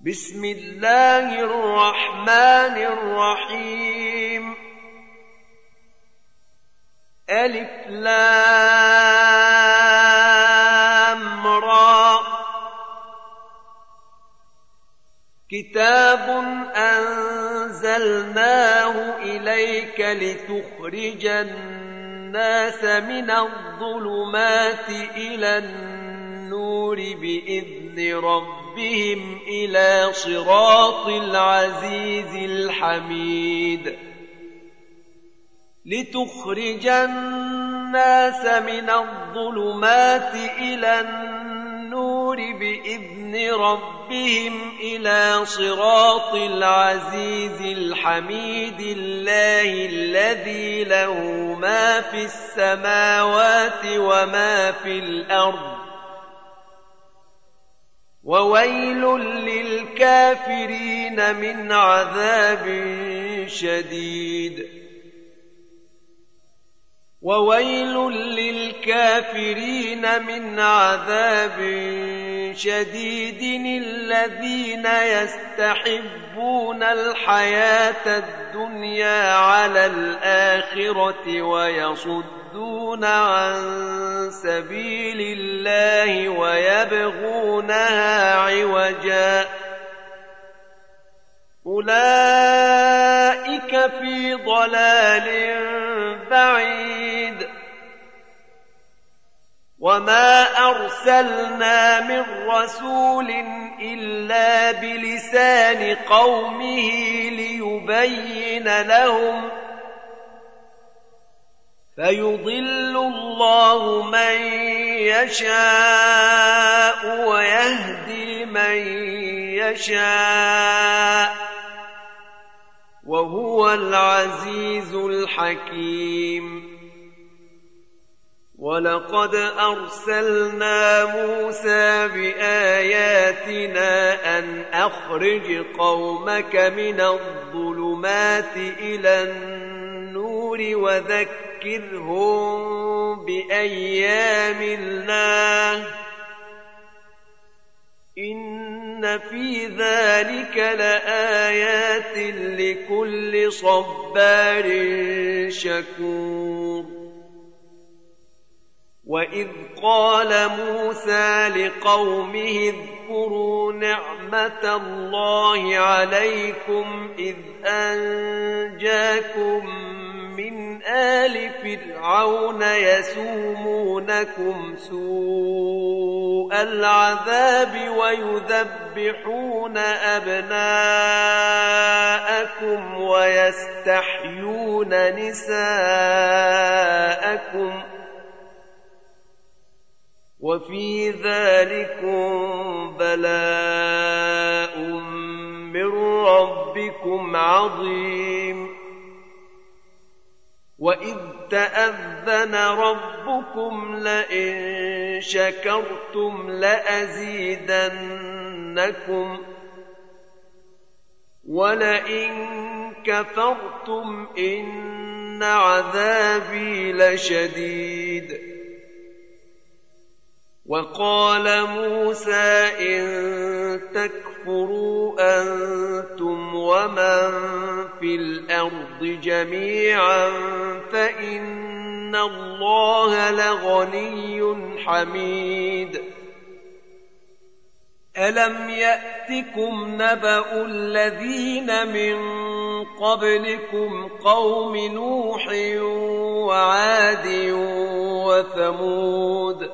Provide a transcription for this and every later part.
بسم الله الرحمن الرحيم ألف لام را كتاب أنزلناه إليك لتخرج الناس من الظلمات إلى النور بإذن ربهم إلى صراط العزيز الحميد لتخرج الناس من الظلمات إلى النور بإذن ربهم إلى صراط العزيز الحميد الله الذي له ما في السماوات وما في الأرض وويل للكافرين من عذاب شديد وويل للكافرين من عذاب شديد الذين يستحبون الحياة الدنيا على الآخرة ويصدون عن سبيل الله ويبغونها عوجا أولئك في ضلال بعيد وما أرسلنا من رسول إلا بلسان قومه ليبين لهم فيضل الله من يشاء ويهدي من يشاء وهو العزيز الحكيم ولقد أرسلنا موسى بآياتنا أن أخرج قومك من الظلمات إلى النور وذكرهم بأيام الله إن في ذلك لآيات لكل صبار شكور وإذ قال موسى لقومه اذكروا نعمة الله عليكم إذ أنجاكم من آل فرعون يسومونكم سوء العذاب ويذبحون أبناءكم ويستحيون نساءكم وفي ذلكم بلاء من ربكم عظيم وإذ تأذن ربكم لئن شكرتم لأزيدنكم ولئن كفرتم إن عذابي لشديد وقال موسى إن تكفروا أنتم ومن في الأرض جميعا فإن الله لغني حميد ألم يأتكم نبأ الذين من قبلكم قوم نوح وعاد وثمود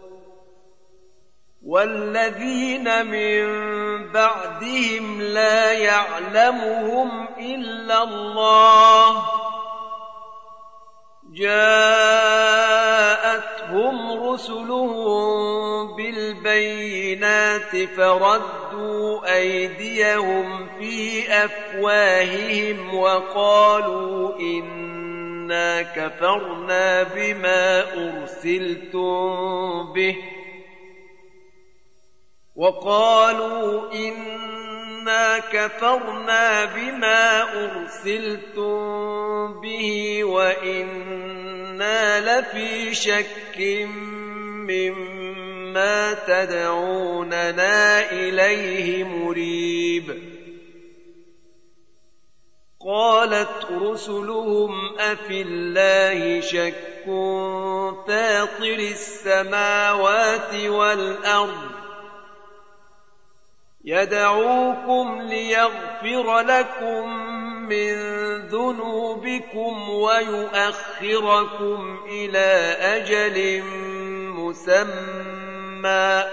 والذين من بعدهم لا يعلمهم إلا الله جاءتهم رسلهم بالبينات فردوا أيديهم في أفواههم وقالوا إنا كفرنا بما أرسلتم به وإنا لفي شك مما ما تدعوننا إليه مريب. قالت رسلهم أفي الله شك فاطر السماوات والأرض يدعوكم ليغفر لكم من ذنوبكم ويؤخركم إلى أجل مسمى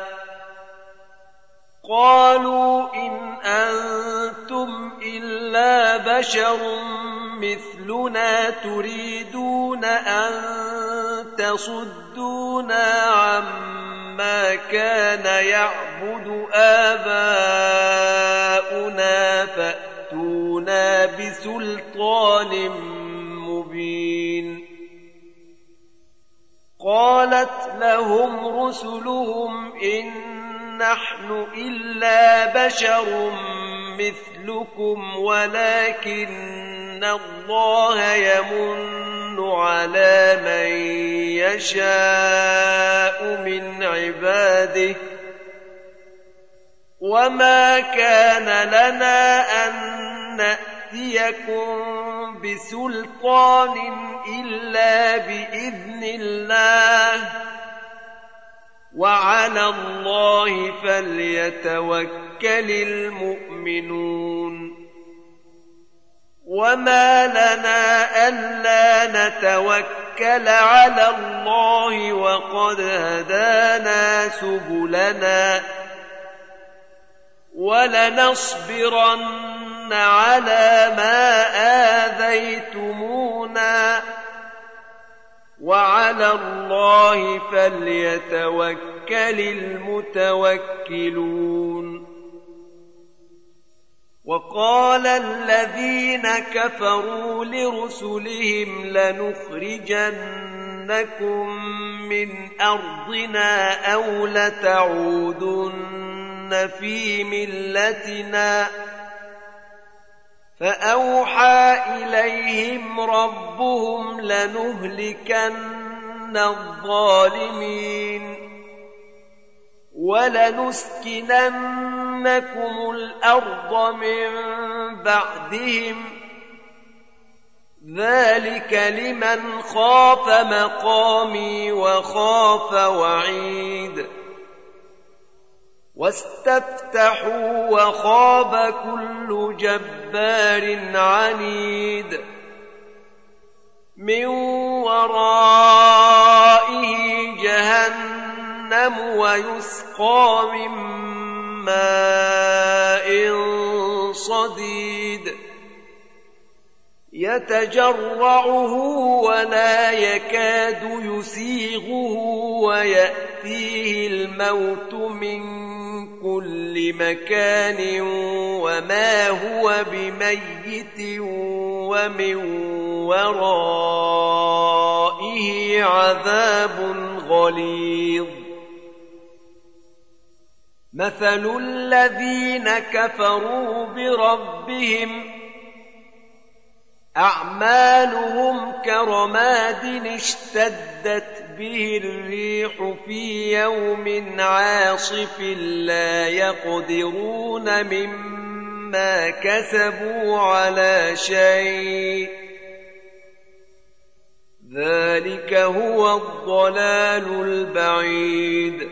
قالوا إن أنتم إلا بشر مثلنا تريدون أن تصدونا عما كان يعبد آباؤنا فأتونا بسلطان مبين. قالت لهم رسلهم إن نحن إلا بشر مثلكم ولكن الله يمن على من يشاء من عباده وما كان لنا أن نأتيكم بسلطان إلا بإذن الله وعلى الله فليتوكل المؤمنون. وما لنا ألا نتوكل على الله وقد هدانا سبلنا ولنصبرن على ما آذيتمونا وعلى الله فليتوكل المتوكلون. وقال الذين كفروا لرسلهم لنخرجنكم من أرضنا أو لتعودن في ملتنا فأوحى إليهم ربهم لنهلكن الظالمين ولنسكننكم الأرض من بعدهم ذلك لمن خاف مقامي وخاف وعيد. واستفتحوا وخاب كل جبار عنيد من ورائه جهنم ويسقى من ماء صديد يتجرعه ولا يكاد يسيغه ويأتيه الموت من كل مكان وما هو بميت ومن ورائه عذاب غليظ. مثل الذين كفروا بربهم أعمالهم كرماد اشتدت به الريح في يوم عاصف لا يقدرون مما كسبوا على شيء ذلك هو الضلال البعيد.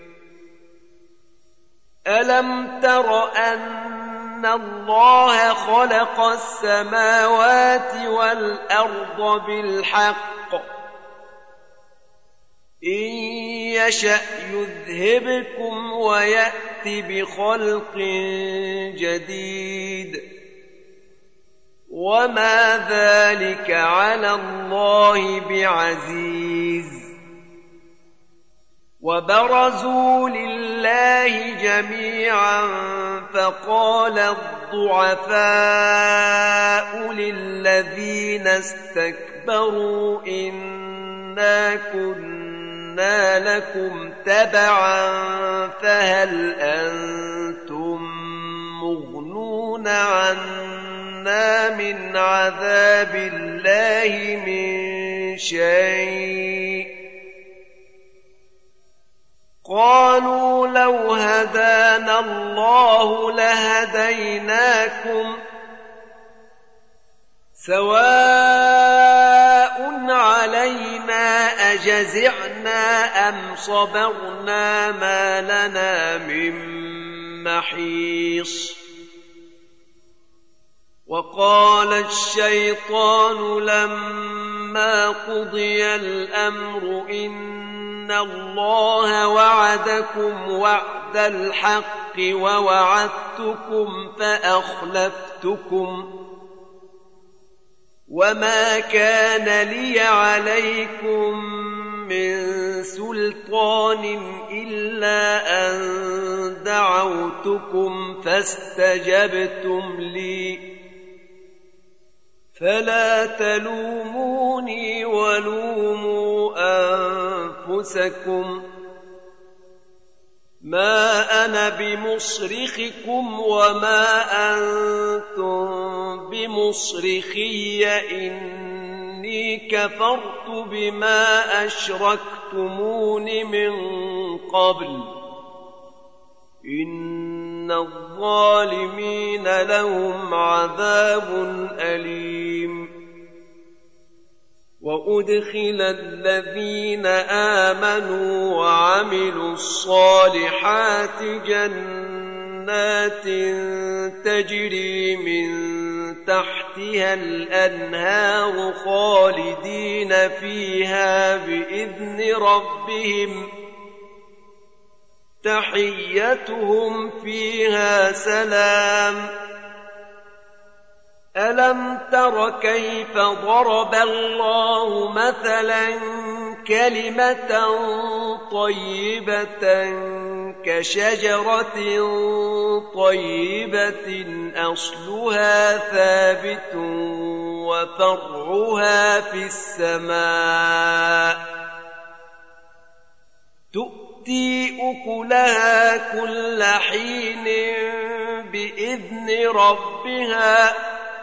ألم تر أن الله خلق السماوات والأرض بالحق إن يشأ يذهبكم ويأت بخلق جديد وما ذلك على الله بعزيز. وبرزوا لله جميعا فقال الضعفاء للذين استكبروا إنا كنا لكم تبعا فهل أنتم مغنون عنا من عذاب الله من شيء قالوا لو هدانا الله لهديناكم سواء علينا أجزعنا أم صبرنا ما لنا من محيص وقال الشيطان لما قضي الأمر إن الله وعدكم وعد الحق ووعدتكم فأخلفتكم وما كان لي عليكم من سلطان إلا أن دعوتكم فاستجبتم لي فلا تلوموني ولوموا أنفسكم ما أنا بمصرخكم وما أنتم بمصرخي إني كفرت بما أشركتمون من قبل إن الظالمين لهم عذاب أليم وأدخل الذين آمنوا وعملوا الصالحات جنات تجري من تحتها الأنهار خالدين فيها بإذن ربهم تحيتهم فيها سلام ألم تر كيف ضرب الله مثلا كلمة طيبة كشجرة طيبة أصلها ثابت وفرعها في السماء تؤتي أكلها كل حين بإذن ربها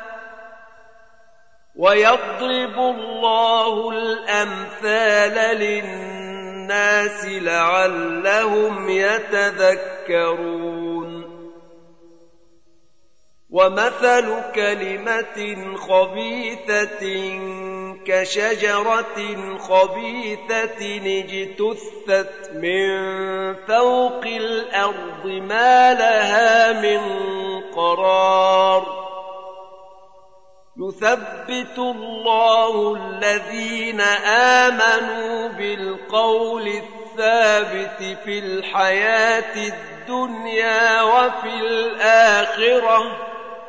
ويضرب الله الأمثال للناس لعلهم يتذكرون ومثل كلمة خبيثة كشجرة خبيثة اجتثت من فوق الأرض ما لها من قرار يثبت الله الذين آمنوا بالقول الثابت في الحياة الدنيا وفي الآخرة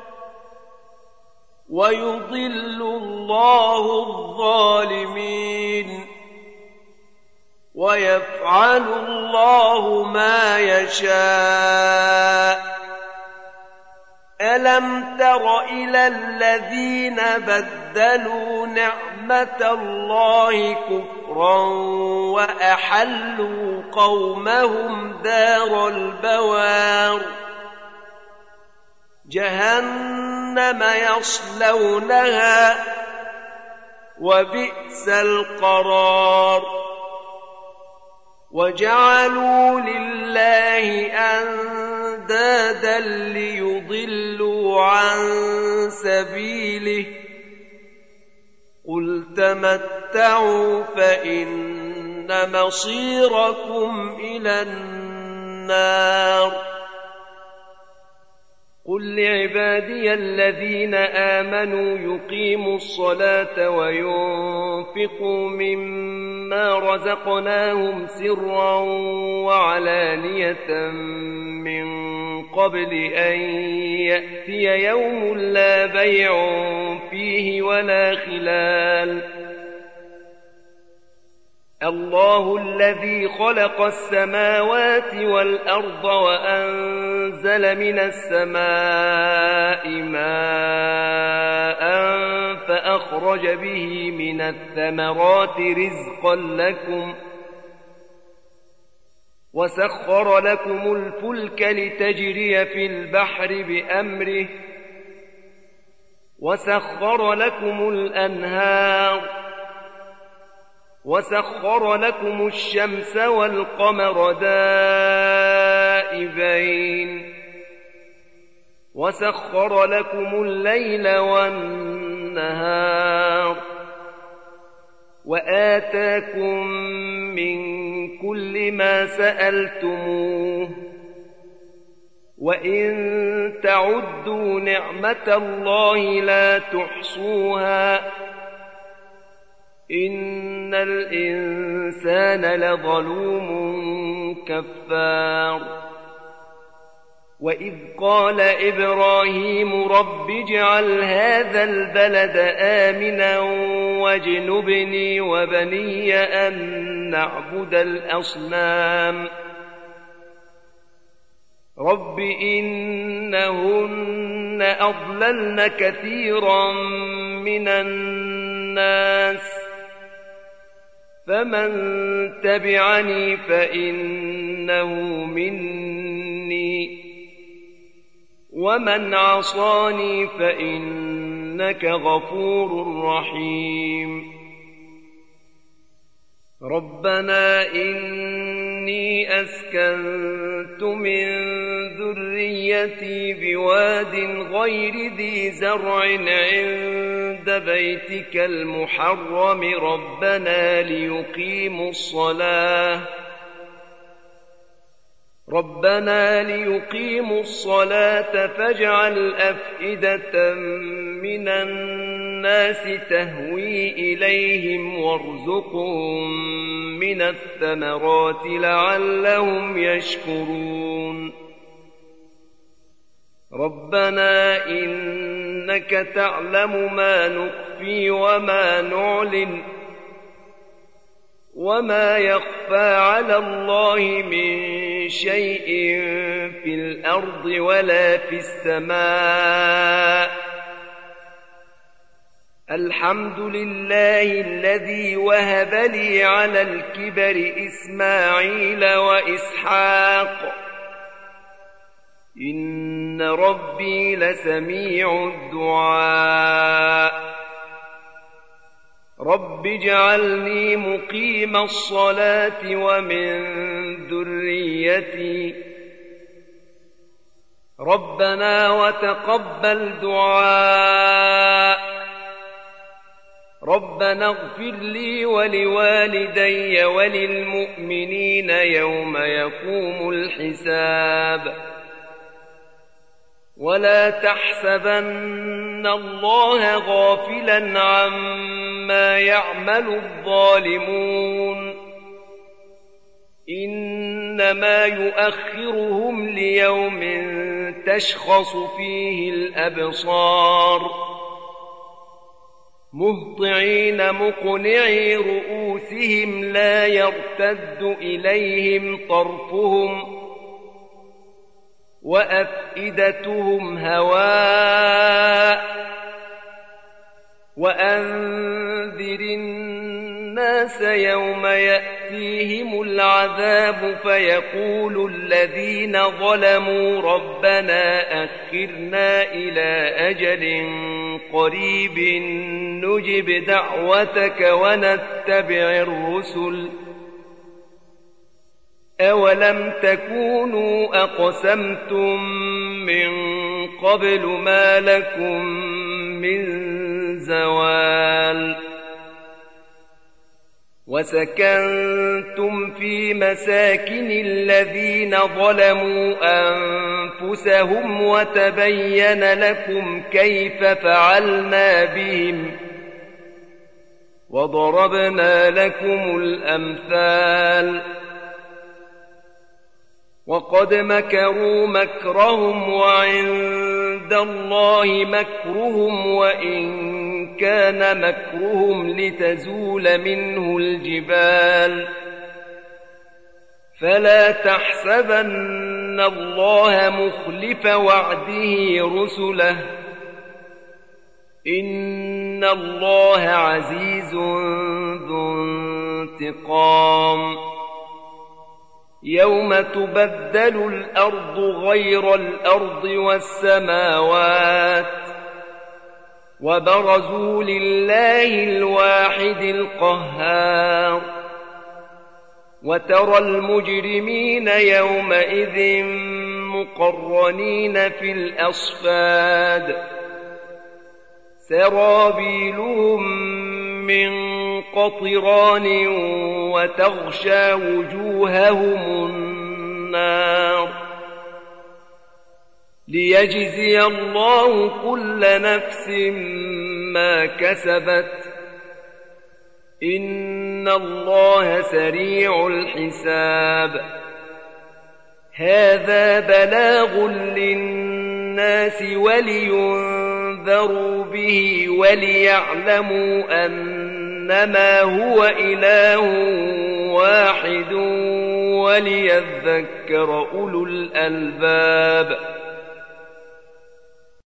ويضل الله الظالمين ويفعل الله ما يشاء ألم تر إلى الذين بدلوا نعمة الله كفرا وأحلوا قومهم دار البوار جهنم يصلونها وبئس القرار وجعلوا لله أندادا ليضلوا عن سبيله قل تمتعوا فإن مصيركم إلى النار قل لعبادي الذين آمنوا يقيموا الصلاة وينفقوا مما رزقناهم سرا وعلانية من قبل أن يأتي يوم لا بيع فيه ولا خلال الله الذي خلق السماوات والأرض وأنزل من السماء ماء فأخرج به من الثمرات رزقا لكم وسخر لكم الفلك لتجري في البحر بأمره وسخر لكم الأنهار وسخر لكم الشمس والقمر دائبين وسخر لكم الليل والنهار وآتاكم من كل ما سألتموه وإن تعدوا نعمة الله لا تحصوها إن الإنسان لظلوم كفار وإذ قال إبراهيم رب اجعل هذا البلد آمنا واجنبني وبني أن نعبد الأصنام رب إنهن أضللن كثيرا من الناس فمن تبعني فإنه مني ومن عصاني فإنك غفور رحيم ربنا إني أسكنت من ذريتي بواد غير ذي زرع عند بيتك المحرم ربنا ليقيموا الصلاة فاجعل أفئدة من الناس تهوي إليهم وارزقهم من الثمرات لعلهم يشكرون ربنا إنك تعلم ما نخفي وما نعلن وما يخفى على الله من شيء في الأرض ولا في السماء الحمد لله الذي وهب لي على الكبر إسماعيل وإسحاق إن ربي لسميع الدعاء رب اجعلني مقيم الصلاة ومن ذريتي ربنا وتقبل دعاء ربنا اغفر لي ولوالدي وللمؤمنين يوم يقوم الحساب ولا تحسبن الله غافلا عما يعمل الظالمون إنما يؤخرهم ليوم تشخص فيه الأبصار مهطعين مقنعي رؤوسهم لا يرتد إليهم طرفهم وأفئدتهم هواء وأنذر الناس يوم يأتيهم العذاب فيقول الذين ظلموا ربنا أخرنا إلى أجل قريب نجب دعوتك ونتبع الرسل أولم تكونوا أقسمتم من قبل ما لكم من زوال وسكنتم في مساكن الذين ظلموا أنفسهم وتبين لكم كيف فعلنا بهم وضربنا لكم الأمثال وقد مكروا مكرهم وعند الله مكرهم وإن كان مكرهم لتزول منه الجبال فلا تحسبن الله مخلف وعده رسله إن الله عزيز ذو انتقام يوم تبدل الأرض غير الأرض والسماوات وبرزوا لله الواحد القهار وترى المجرمين يومئذ مقرنين في الأصفاد سرابيلهم من قطران وتغشى وجوههم النار ليجزي الله كل نفس ما كسبت إن الله سريع الحساب هذا بلاغ للناس ولينذروا به وليعلموا أنما هو إله واحد وليذكر أولو الألباب